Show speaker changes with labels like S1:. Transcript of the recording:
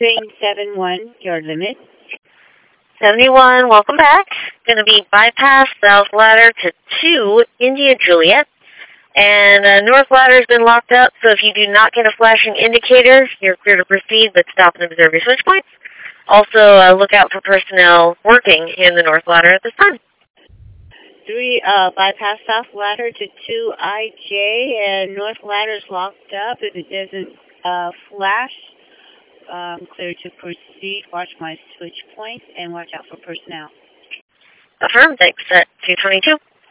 S1: Train 71, your limit.
S2: 71, welcome back. Going to be bypass south ladder to 2, India Juliet. And north ladder has been locked up, so if you do not get a flashing indicator, you're clear to proceed, but stop and observe your switch points. Also, look out for personnel working in the north ladder at this time.
S1: 3, bypass south ladder to 2 IJ, and north ladder is locked up. If it doesn't flash, clear to proceed. Watch my switch points and watch out for personnel.
S2: Affirm, thanks, at 222.